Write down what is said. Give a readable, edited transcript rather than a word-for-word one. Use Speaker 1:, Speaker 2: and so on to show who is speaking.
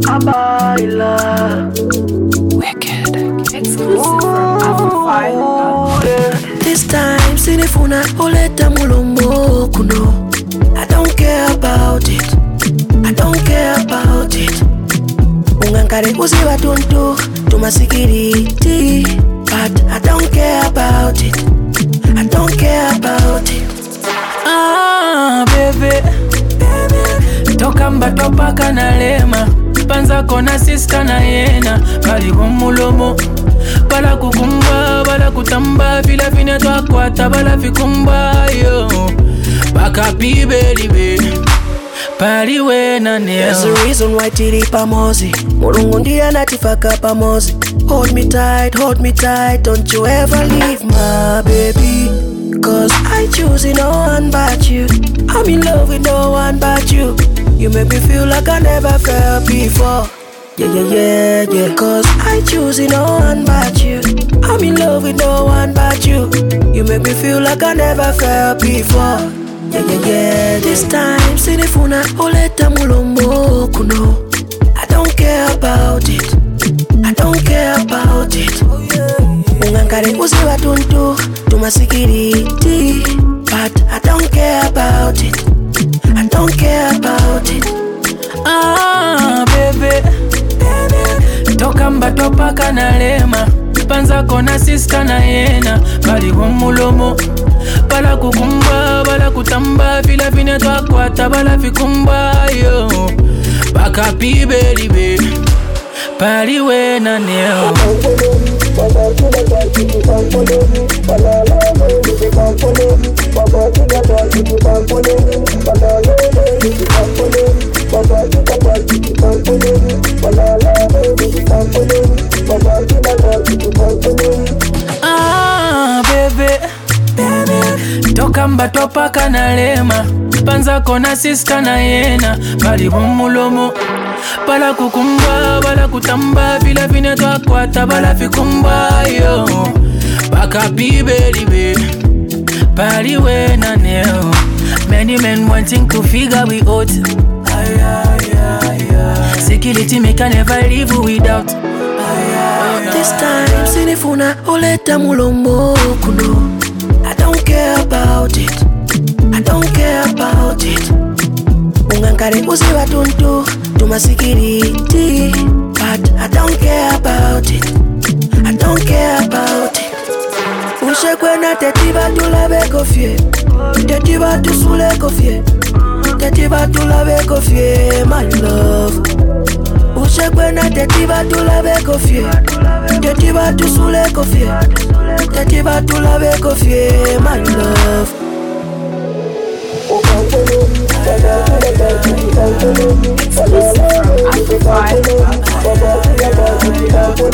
Speaker 1: Kabaila.
Speaker 2: Wicked. Exclusive from Afro.
Speaker 1: This time, sinifuna oleta mulombo kuno. I don't care about it. I don't care about it. Ungankare uziwa tuntu tumasikiriti. But I don't care about it. I don't care about it.
Speaker 3: Baby, toka mbato paka na lema. Panza kona siska na yena. Bali kumulomo bala kukumba, bala kutamba. Vila vine twa kwata, bala fikumba yo. Baka pibelibe pali we na neo.
Speaker 1: There's a reason why tiri pamozi Mulungu ndiye natifaka pamozi. Hold me tight, don't you ever leave my baby. Cause I choose no one but you. I'm in love with no one but you. You make me feel like I never felt before. Yeah. Cause I choose no one but you. I'm in love with no one but you. You make me feel like I never felt before. Yeah. This time, sinifuna oleta mulombo kuno. I don't care about it. I don't care about it. Ungankare uziwa tuntu tumasikiriti. But I don't care about it. I don't care about it.
Speaker 3: Baby, toka mbato paka na lema. Panza kona siska na yena. Bali kumulomo bala kukumba, bala kutamba. Vila vine twa kwata, bala fikumba yo. Baka pibelibe pali we na neo. Baby, toka mbato paka na lema. Panza kona siska na yena. Bali kumulomo bala kukumba, bala kutamba. Vila vine twa kwata, bala fikumba yo. Baka pibelibe pali we na neo. Many men wanting to figure we out. Security me can never live without.
Speaker 1: This time, sinifuna oleta mulombo kuno. I don't care about it. I don't care about it. Ungankare uziwa tuntu tumasikiriti. But I don't care about it. I don't care about it. Ushekwena tetiba tulabe kofie. Tetiba tusule kofie. Tetiba tulabe kofie, my love. Ushekwena tetiba tulabe kofie. Tetiba tusule kofie. Tetiba tulabe kofie, my love.
Speaker 2: Exclusive from Afro.